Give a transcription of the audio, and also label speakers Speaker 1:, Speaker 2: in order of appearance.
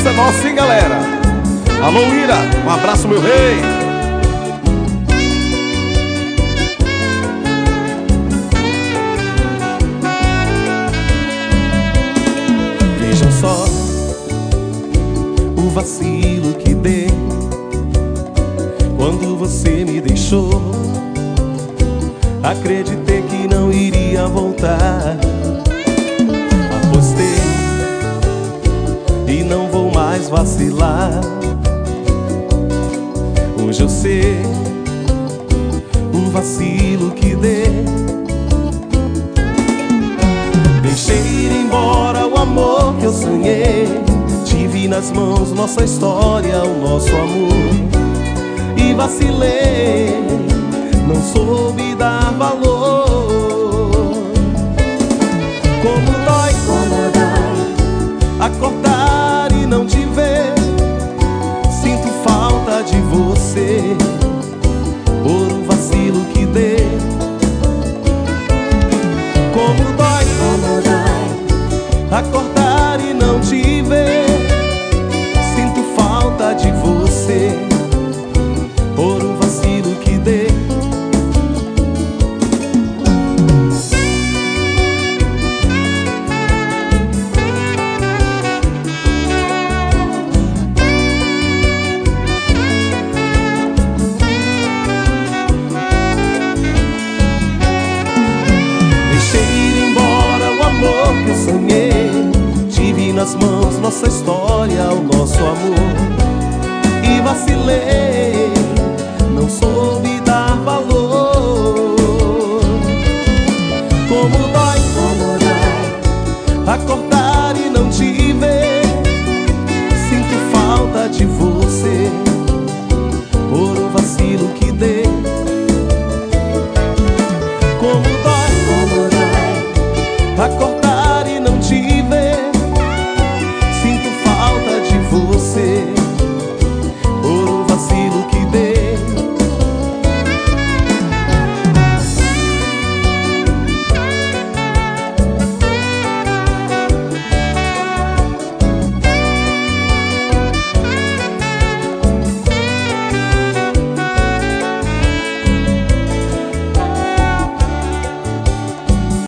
Speaker 1: Essa é nossa, hein, galera? Alô, Ira, um abraço, meu rei.
Speaker 2: Vejam só o vacilo que dei quando você me deixou. Acreditei que não iria voltar. Apostei e não vou mais vacilar. Hoje eu sei o vacilo que dei. Deixei ir embora o amor que eu sonhei. Tive nas mãos nossa história, o nosso amor, e vacilei, não soube dar valor. Como dói acordar e não te ver. Sinto falta de você por um vacilo que dei. Como dói acordar e não te ver. Sinto falta de você por um vacilo que dei. Deixei ir embora o amor que eu sonhei. Tive nas mãos nossa história, o nosso amor, e vacilei, não soube dar valor. Como dói acordar